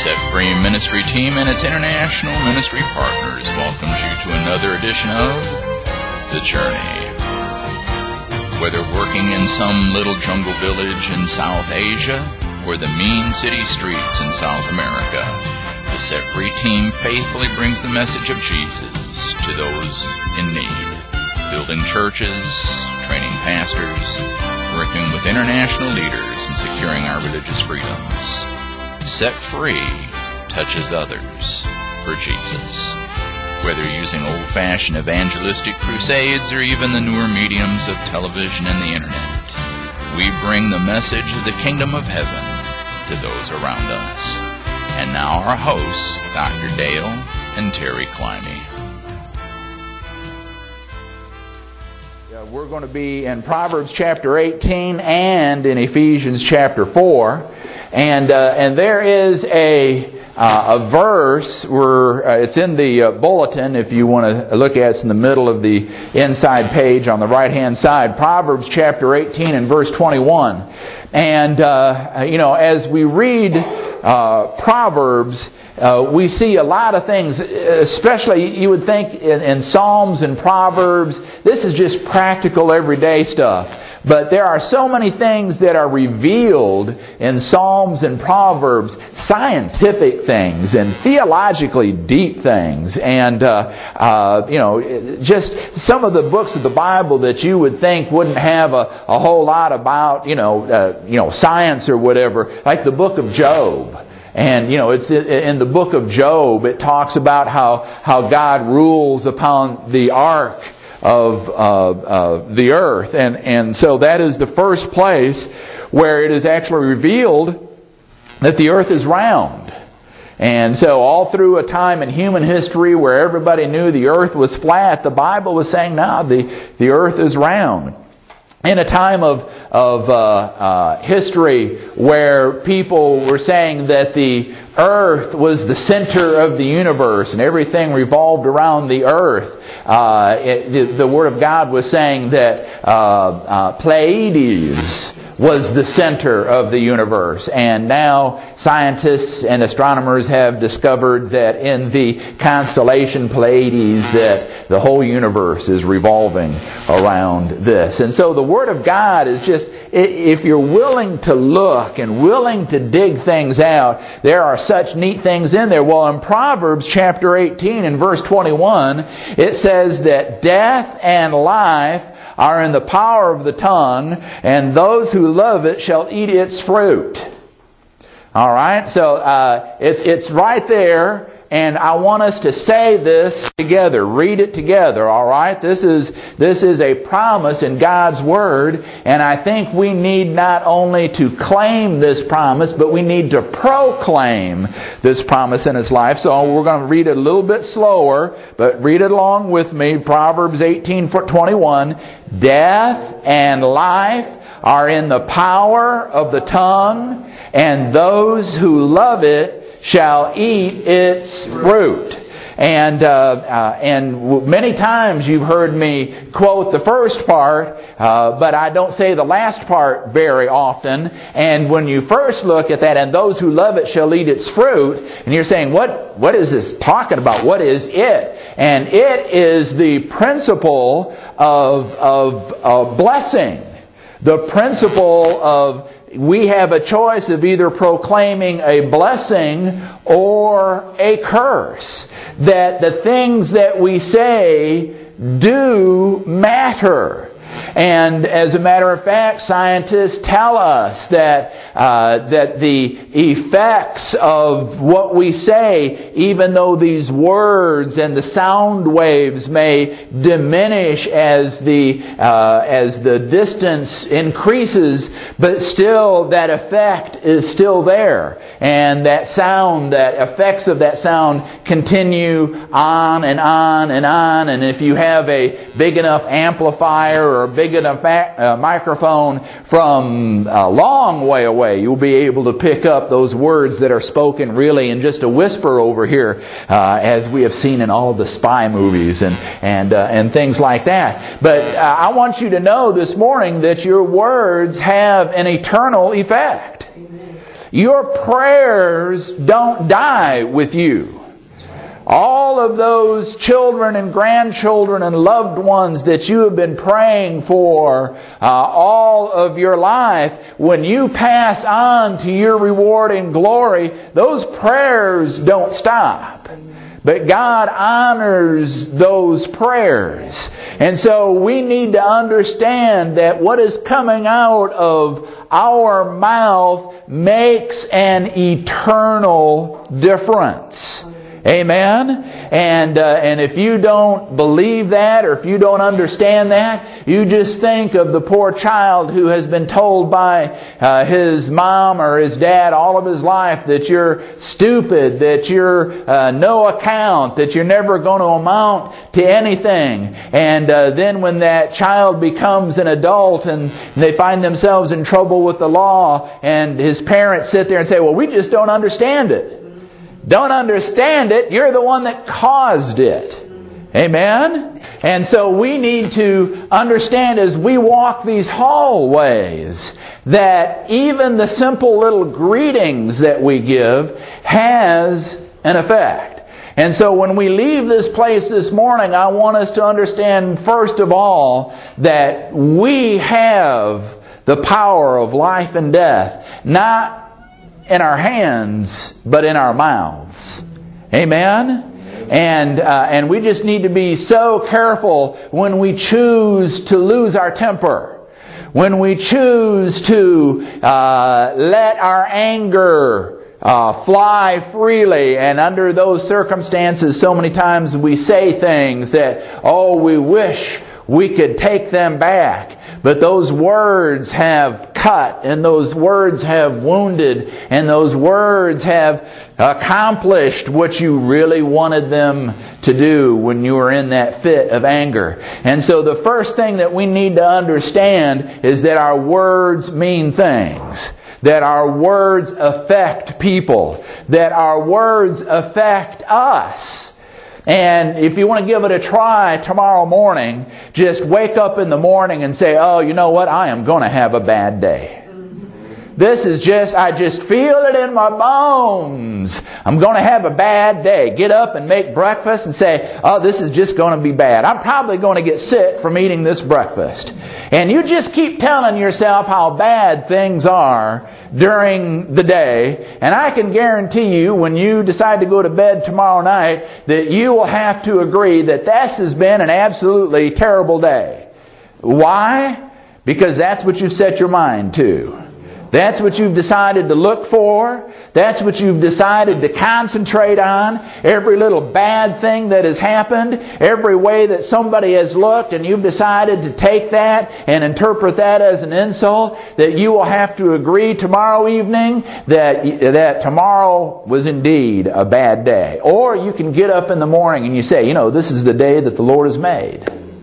Set Free Ministry Team and its international ministry partners welcomes you to another edition of The Journey. Whether working in some little jungle village in South Asia or the mean city streets in South America, the Set Free Team faithfully brings the message of Jesus to those in need, building churches, training pastors, working with international leaders, and securing our religious freedoms. Set Free touches others for Jesus. Whether using old-fashioned evangelistic crusades or even the newer mediums of television and the internet, we bring the message of the kingdom of heaven to those around us. And now our hosts, Dr. Dale and Terry Climby. We're going to be in Proverbs chapter 18 and in Ephesians chapter 4. And there is a verse where it's in the bulletin. If you want to look at it, it's in the middle of the inside page on the right-hand side. Proverbs chapter 18 and verse 21. And as we read Proverbs, we see a lot of things, especially you would think in Psalms and Proverbs. This is just practical everyday stuff. But there are so many things that are revealed in Psalms and Proverbs, scientific things and theologically deep things. And, just some of the books of the Bible that you would think wouldn't have a whole lot about, science or whatever, like the book of Job. And, it's in the book of Job, it talks about how God rules upon the ark of the earth. And so that is the first place where it is actually revealed that the earth is round. And so all through a time in human history where everybody knew the earth was flat, the Bible was saying, no, the earth is round. In a time of history where people were saying that the earth was the center of the universe and everything revolved around the earth, the Word of God was saying that Pleiades was the center of the universe. And now scientists and astronomers have discovered that in the constellation Pleiades that the whole universe is revolving around this. And so the Word of God is just, if you're willing to look and willing to dig things out, there are such neat things in there. Well, in Proverbs chapter 18 and verse 21, it says that death and life are in the power of the tongue, and those who love it shall eat its fruit. All right, so it's right there, and I want us to say this together. Read it together. All right, this is a promise in God's Word, and I think we need not only to claim this promise, but we need to proclaim this promise in His life. So we're going to read it a little bit slower, but read it along with me. Proverbs 18:21. Death and life are in the power of the tongue, and those who love it shall eat its fruit. And many times you've heard me quote the first part, but I don't say the last part very often. And when you first look at that, and those who love it shall eat its fruit, and you're saying, what is this talking about? What is it? And it is the principle of blessing. The principle of we have a choice of either proclaiming a blessing or a curse. That the things that we say do matter. And as a matter of fact, scientists tell us that the effects of what we say, even though these words and the sound waves may diminish as the distance increases, but still that effect is still there. And that sound, that effects of that sound continue on and on and on. And if you have a big enough amplifier or a big enough microphone from a long way away, you'll be able to pick up those words that are spoken really in just a whisper over here, as we have seen in all the spy movies and things like that. But I want you to know this morning that your words have an eternal effect. your prayers don't die with you. All of those children and grandchildren and loved ones that you have been praying for all of your life, when you pass on to your reward in glory, those prayers don't stop. But God honors those prayers. And so we need to understand that what is coming out of our mouth makes an eternal difference. Amen? And if you don't believe that, or if you don't understand that, you just think of the poor child who has been told by his mom or his dad all of his life that you're stupid, that you're no account, that you're never going to amount to anything. And then when that child becomes an adult and they find themselves in trouble with the law, and his parents sit there and say, well, we just don't understand it. Don't understand it. You're the one that caused it. Amen? And so we need to understand as we walk these hallways that even the simple little greetings that we give has an effect. And so when we leave this place this morning, I want us to understand first of all that we have the power of life and death, not in our hands, but in our mouths. Amen? And we just need to be so careful when we choose to lose our temper. When we choose to let our anger fly freely, and under those circumstances so many times we say things that, oh, we wish we could take them back. But those words have cut, and those words have wounded, and those words have accomplished what you really wanted them to do when you were in that fit of anger. And so the first thing that we need to understand is that our words mean things. That our words affect people. That our words affect us. And if you want to give it a try tomorrow morning, just wake up in the morning and say, oh, you know what? I am going to have a bad day. This is I just feel it in my bones. I'm going to have a bad day. Get up and make breakfast and say, oh, this is just going to be bad. I'm probably going to get sick from eating this breakfast. And you just keep telling yourself how bad things are during the day. And I can guarantee you, when you decide to go to bed tomorrow night, that you will have to agree that this has been an absolutely terrible day. Why? Because that's what you set your mind to. That's what you've decided to look for. That's what you've decided to concentrate on. Every little bad thing that has happened, every way that somebody has looked, and you've decided to take that and interpret that as an insult, that you will have to agree tomorrow evening that tomorrow was indeed a bad day. Or you can get up in the morning and you say, you know, this is the day that the Lord has made.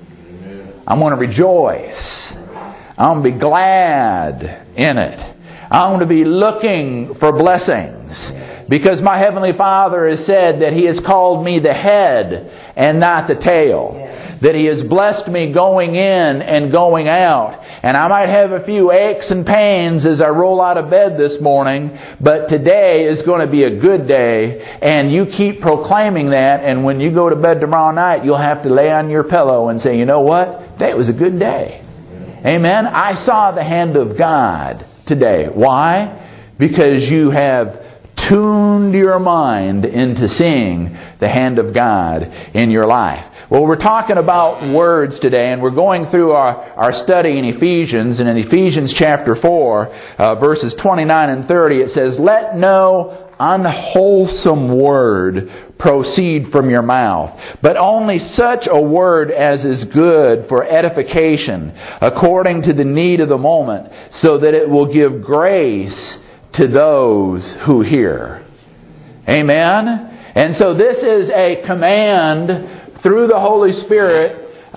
I'm going to rejoice. I'm going to be glad in it. I'm going to be looking for blessings. Because my Heavenly Father has said that He has called me the head and not the tail. That He has blessed me going in and going out. And I might have a few aches and pains as I roll out of bed this morning, but today is going to be a good day. And you keep proclaiming that, and when you go to bed tomorrow night, you'll have to lay on your pillow and say, you know what? Today was a good day. Amen? I saw the hand of God today. Why? Because you have tuned your mind into seeing the hand of God in your life. Well, we're talking about words today, and we're going through our study in Ephesians. And in Ephesians chapter 4, verses 29 and 30, it says, let no unwholesome word proceed from your mouth, but only such a word as is good for edification, according to the need of the moment, so that it will give grace to those who hear. Amen? And so this is a command through the Holy Spirit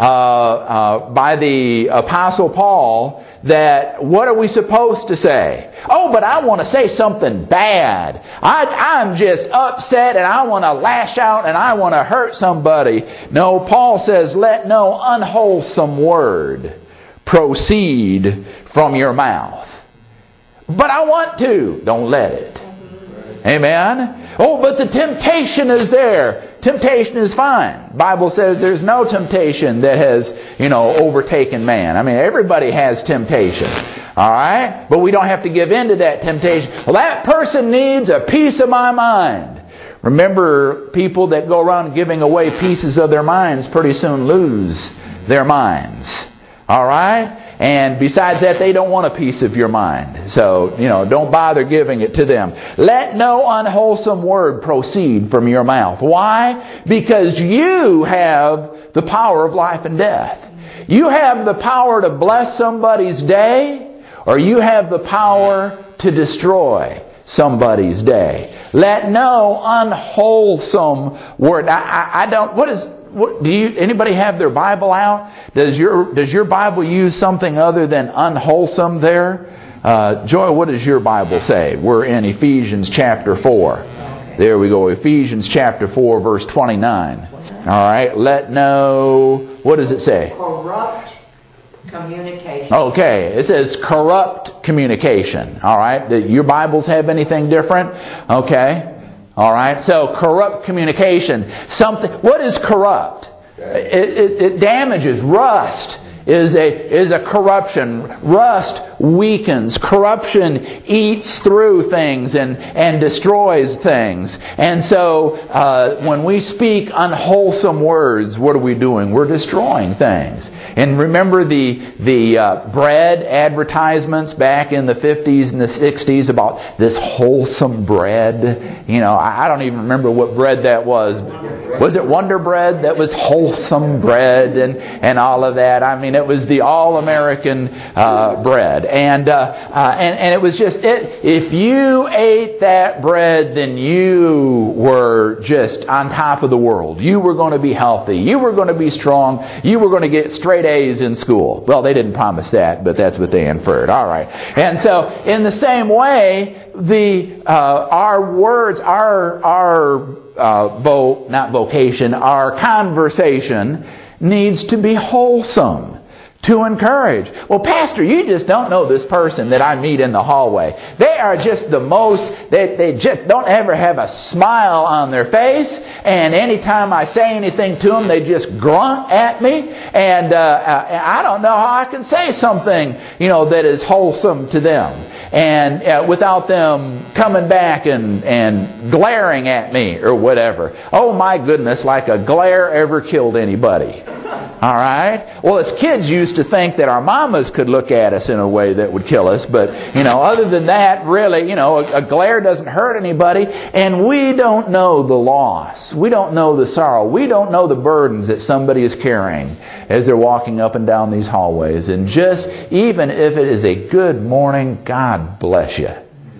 by the Apostle Paul, that what are we supposed to say? Oh, but I want to say something bad. I'm just upset and I want to lash out and I want to hurt somebody. No, Paul says, let no unwholesome word proceed from your mouth. But I want to. Don't let it. Amen? Oh, but the temptation is there. Temptation is fine. The Bible says there's no temptation that has, overtaken man. I mean, everybody has temptation. All right? But we don't have to give in to that temptation. Well, that person needs a piece of my mind. Remember, people that go around giving away pieces of their minds pretty soon lose their minds. All right? And besides that, they don't want a piece of your mind. So, don't bother giving it to them. Let no unwholesome word proceed from your mouth. Why? Because you have the power of life and death. You have the power to bless somebody's day, or you have the power to destroy somebody's day. Let no unwholesome word. Anybody have their Bible out? Does your Bible use something other than unwholesome there? Joy, what does your Bible say? We're in Ephesians chapter 4. There we go. Ephesians chapter 4, verse 29. All right. Let no... What does it say? Corrupt communication. Okay. It says corrupt communication. All right. Do your Bibles have anything different? Okay. All right. So corrupt communication. What is corrupt? It damages. Rust is a corruption. Rust weakens. Corruption eats through things and destroys things. And so when we speak unwholesome words, what are we doing? We're destroying things. And remember the bread advertisements back in the 50s and the 60s about this wholesome bread? I don't even remember what bread that was. Was it Wonder Bread? That was wholesome bread and all of that. I mean, it was the all-American bread. And it was just it. If you ate that bread, then you were just on top of the world. You were going to be healthy. You were going to be strong. You were going to get straight A's in school. Well, they didn't promise that, but that's what they inferred. All right. And so, in the same way, our words, our conversation needs to be wholesome, to encourage. Well, Pastor, you just don't know this person that I meet in the hallway. They are just the most, they just don't ever have a smile on their face, and anytime I say anything to them, they just grunt at me, and I don't know how I can say something, that is wholesome to them. And without them coming back and glaring at me or whatever. Oh my goodness, like a glare ever killed anybody. All right? Well, as kids used to think that our mamas could look at us in a way that would kill us. But, other than that, really, a glare doesn't hurt anybody. And we don't know the loss. We don't know the sorrow. We don't know the burdens that somebody is carrying as they're walking up and down these hallways. And just, even if it is a good morning, God bless you.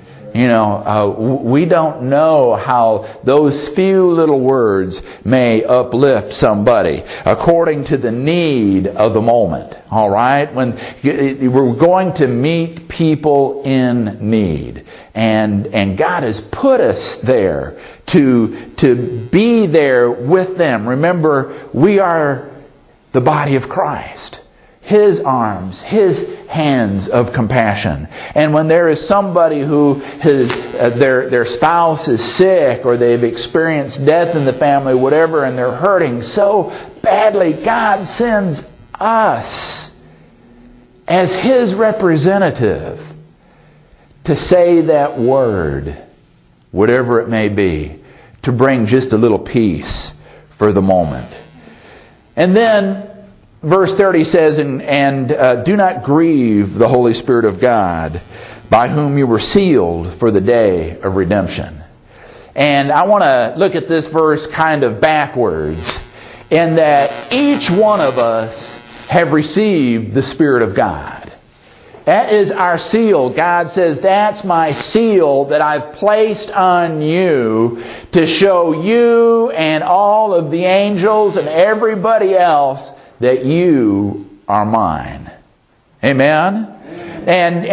We don't know how those few little words may uplift somebody according to the need of the moment. All right? When we're going to meet people in need. And God has put us there to be there with them. Remember, we are the body of Christ. His arms, His hands of compassion. And when there is somebody who their spouse is sick, or they've experienced death in the family, whatever, and they're hurting so badly, God sends us as His representative to say that word, whatever it may be, to bring just a little peace for the moment. And then Verse 30 says, and do not grieve the Holy Spirit of God, by whom you were sealed for the day of redemption. And I want to look at this verse kind of backwards, in that each one of us have received the Spirit of God. That is our seal. God says, that's my seal that I've placed on you to show you and all of the angels and everybody else that you are mine. Amen? And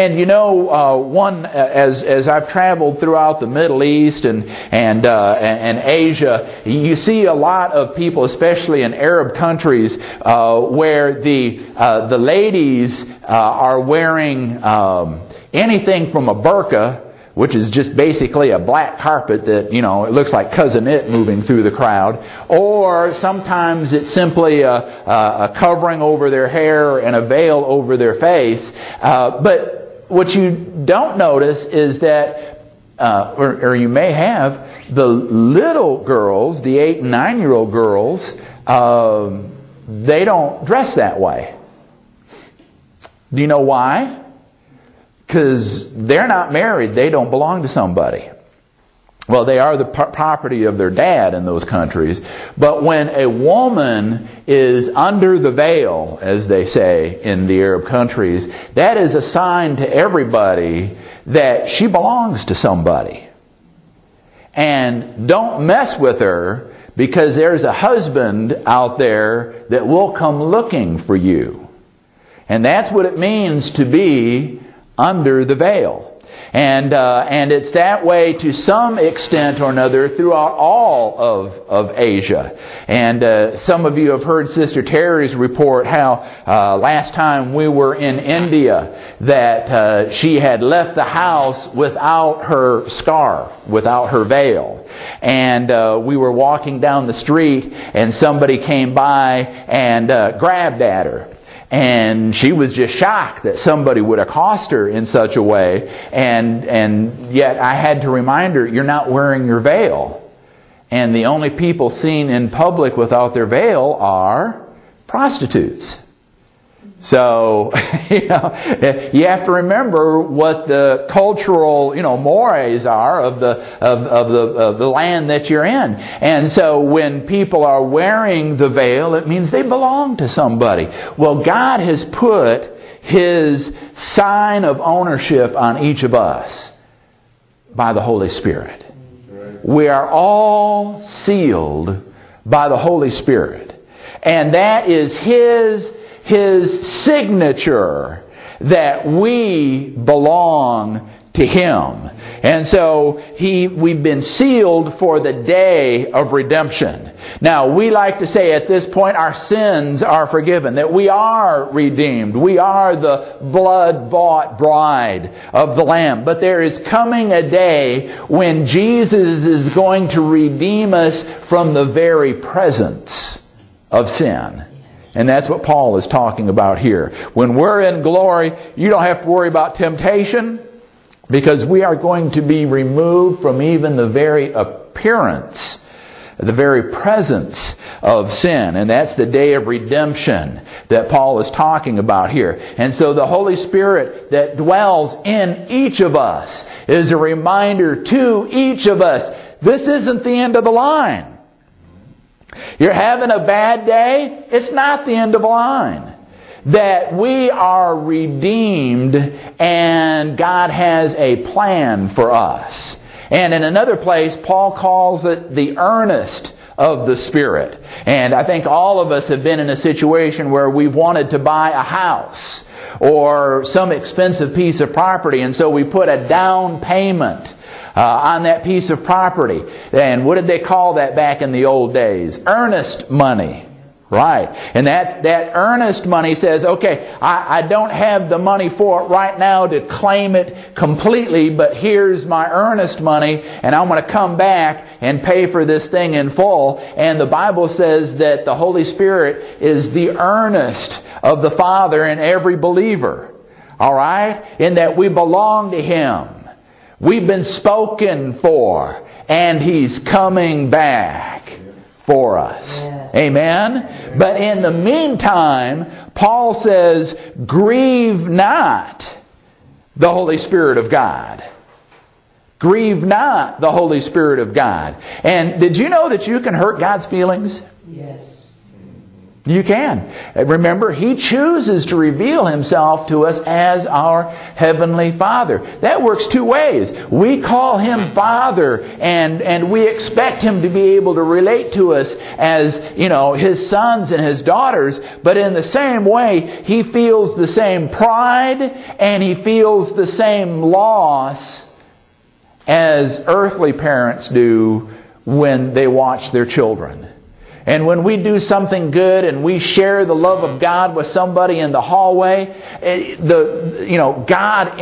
as I've traveled throughout the Middle East and Asia, you see a lot of people, especially in Arab countries, where the ladies are wearing anything from a burqa, which is just basically a black carpet that, it looks like Cousin It moving through the crowd. Or sometimes it's simply a covering over their hair and a veil over their face. But what you don't notice is that, or you may have, the little girls, the 8 and 9-year-old girls, they don't dress that way. Do you know why? Because they're not married. They don't belong to somebody. Well, they are the property of their dad in those countries. But when a woman is under the veil, as they say in the Arab countries, that is a sign to everybody that she belongs to somebody. And don't mess with her, because there's a husband out there that will come looking for you. And that's what it means to be under the veil. And it's that way to some extent or another throughout all of Asia. And some of you have heard Sister Terry's report how last time we were in India that she had left the house without her scarf, without her veil. And we were walking down the street and somebody came by and grabbed at her. And she was just shocked that somebody would accost her in such a way. And yet I had to remind her, you're not wearing your veil. And the only people seen in public without their veil are prostitutes. So, you have to remember what the cultural, mores are of the land that you're in. And so when people are wearing the veil, it means they belong to somebody. Well, God has put His sign of ownership on each of us by the Holy Spirit. We are all sealed by the Holy Spirit. And that is His signature that we belong to Him. And so we've been sealed for the day of redemption. Now, we like to say at this point our sins are forgiven, that we are redeemed. We are the blood-bought bride of the Lamb. But there is coming a day when Jesus is going to redeem us from the very presence of sin. And that's what Paul is talking about here. When we're in glory, you don't have to worry about temptation, because we are going to be removed from even the very appearance, the very presence of sin. And that's the day of redemption that Paul is talking about here. And so the Holy Spirit that dwells in each of us is a reminder to each of us, this isn't the end of the line. You're having a bad day, it's not the end of the line. That we are redeemed and God has a plan for us. And in another place, Paul calls it the earnest of the Spirit. And I think all of us have been in a situation where we've wanted to buy a house or some expensive piece of property, and so we put a down payment on that piece of property. And what did they call that back in the old days? Earnest money. Right. And that earnest money says, okay, I don't have the money for it right now to claim it completely, but here's my earnest money, and I'm going to come back and pay for this thing in full. And the Bible says that the Holy Spirit is the earnest of the Father in every believer. All right? In that we belong to Him. We've been spoken for, and He's coming back for us. Yes. Amen? But in the meantime, Paul says, grieve not the Holy Spirit of God. Grieve not the Holy Spirit of God. And did you know that you can hurt God's feelings? Yes. You can. Remember, He chooses to reveal Himself to us as our Heavenly Father. That works two ways. We call Him Father, and we expect Him to be able to relate to us as, His sons and His daughters. But in the same way, He feels the same pride and He feels the same loss as earthly parents do when they watch their children. And when we do something good and we share the love of God with somebody in the hallway, God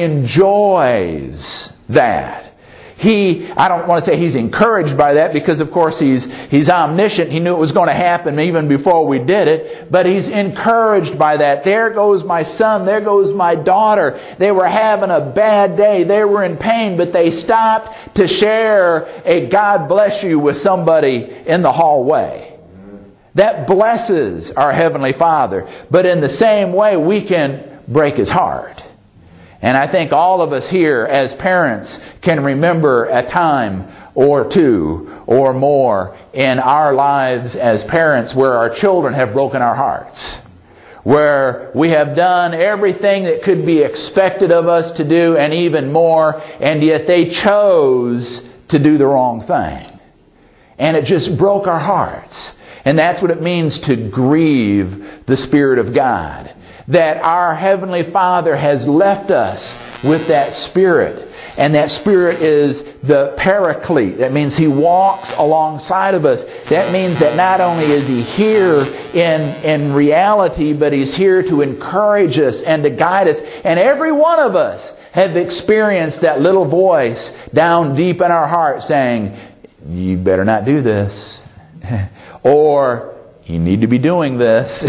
enjoys that. I don't want to say He's encouraged by that, because of course He's omniscient. He knew it was going to happen even before we did it. But He's encouraged by that. There goes my son. There goes my daughter. They were having a bad day. They were in pain, but they stopped to share a God bless you with somebody in the hallway. That blesses our Heavenly Father. But in the same way, we can break His heart. And I think all of us here as parents can remember a time or two or more in our lives as parents where our children have broken our hearts. Where we have done everything that could be expected of us to do and even more, and yet they chose to do the wrong thing. And it just broke our hearts. And that's what it means to grieve the Spirit of God. That our Heavenly Father has left us with that Spirit. And that Spirit is the Paraclete. That means He walks alongside of us. That means that not only is He here in reality, but He's here to encourage us and to guide us. And every one of us have experienced that little voice down deep in our heart saying, you better not do this. Or, you need to be doing this.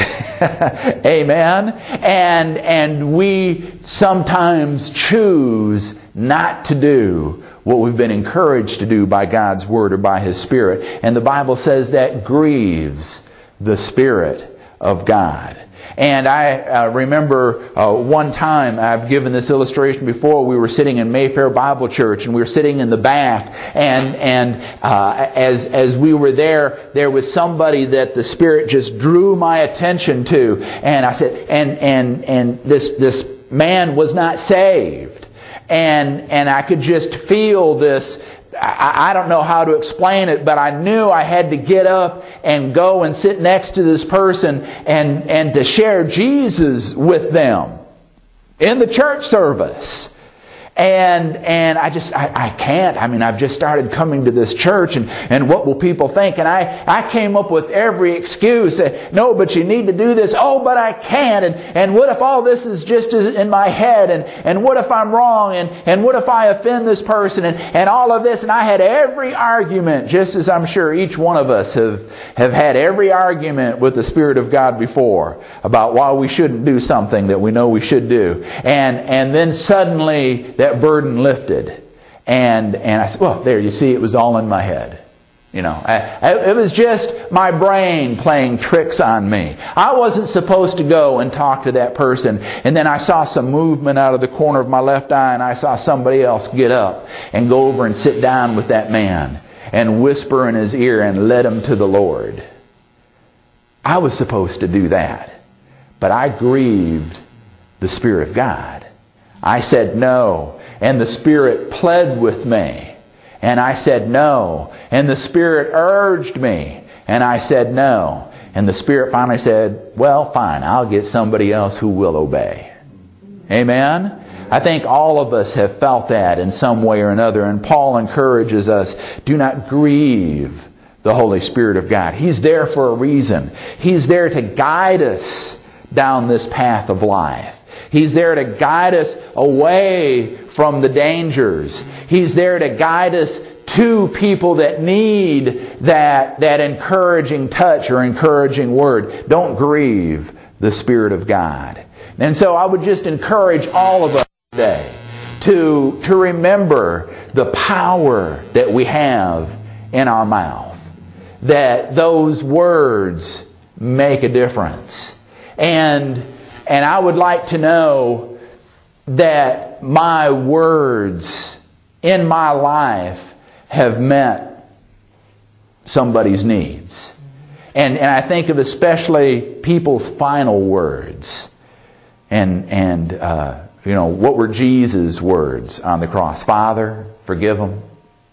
Amen? And we sometimes choose not to do what we've been encouraged to do by God's Word or by His Spirit. And the Bible says that grieves the Spirit of God. And I remember one time, I've given this illustration before, we were sitting in Mayfair Bible Church and we were sitting in the back, and as we were there was somebody that the Spirit just drew my attention to. And I said, and this man was not saved. And I could just feel this. I don't know how to explain it, but I knew I had to get up and go and sit next to this person and to share Jesus with them in the church service. And I can't. I mean, I've just started coming to this church, and what will people think? And I came up with every excuse. No, but you need to do this. Oh, but I can't. And what if all this is just in my head? And what if I'm wrong? And what if I offend this person? And all of this. And I had every argument, just as I'm sure each one of us have had every argument with the Spirit of God before about why we shouldn't do something that we know we should do. And then suddenly that burden lifted. And I said, well, there, you see, it was all in my head. You know, it was just my brain playing tricks on me. I wasn't supposed to go and talk to that person. And then I saw some movement out of the corner of my left eye, and I saw somebody else get up and go over and sit down with that man and whisper in his ear and lead him to the Lord. I was supposed to do that. But I grieved the Spirit of God. I said no. And the Spirit pled with me. And I said no. And the Spirit urged me. And I said no. And the Spirit finally said, well, fine, I'll get somebody else who will obey. Amen? I think all of us have felt that in some way or another. And Paul encourages us, do not grieve the Holy Spirit of God. He's there for a reason. He's there to guide us down this path of life. He's there to guide us away from the dangers. He's there to guide us to people that need that encouraging touch or encouraging word. Don't grieve the Spirit of God. And so I would just encourage all of us today to remember the power that we have in our mouth. That those words make a difference. And I would like to know that my words in my life have met somebody's needs. And I think of especially people's final words. And what were Jesus' words on the cross? Father, forgive them.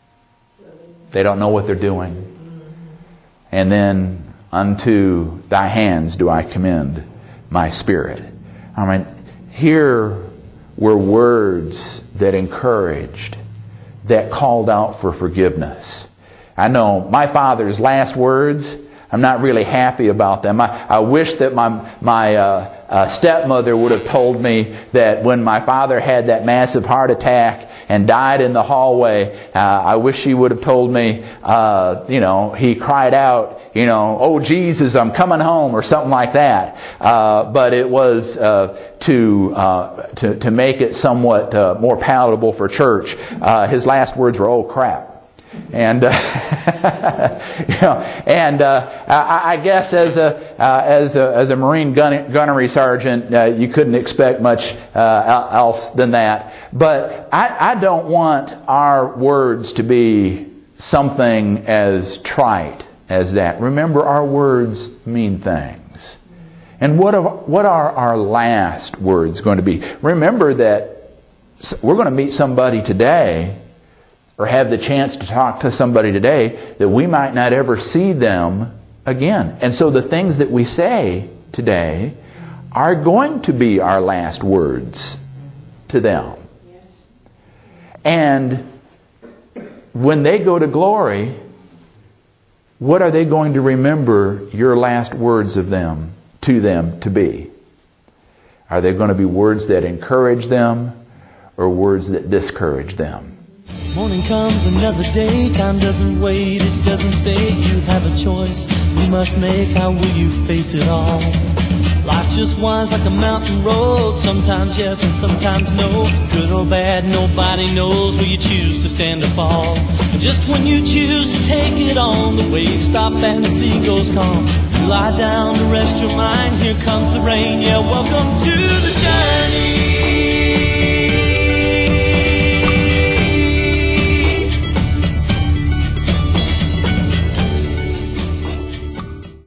They don't know what they're doing. And then, unto thy hands do I commend my spirit. I mean, here were words that encouraged, that called out for forgiveness. I know my father's last words, I'm not really happy about them. I wish that my stepmother would have told me that when my father had that massive heart attack and died in the hallway, I wish she would have told me, he cried out, "Oh Jesus, I'm coming home," or something like that. But it was to make it somewhat more palatable for church. His last words were, "Oh crap." And I guess as a Marine gunnery sergeant, you couldn't expect much else than that. But I don't want our words to be something as trite as that. Remember, our words mean things. And what are our last words going to be? Remember that we're going to meet somebody today, or have the chance to talk to somebody today, that we might not ever see them again. And so the things that we say today are going to be our last words to them. And when they go to glory, what are they going to remember your last words of them to them to be? Are they going to be words that encourage them, or words that discourage them? Morning comes another day, time doesn't wait, it doesn't stay. You have a choice you must make, how will you face it all? Life just winds like a mountain road, sometimes yes and sometimes no. Good or bad, nobody knows where you choose to stand or fall. And just when you choose to take it on, the waves stop and the sea goes calm. You lie down to rest your mind, here comes the rain, yeah, welcome to the journey.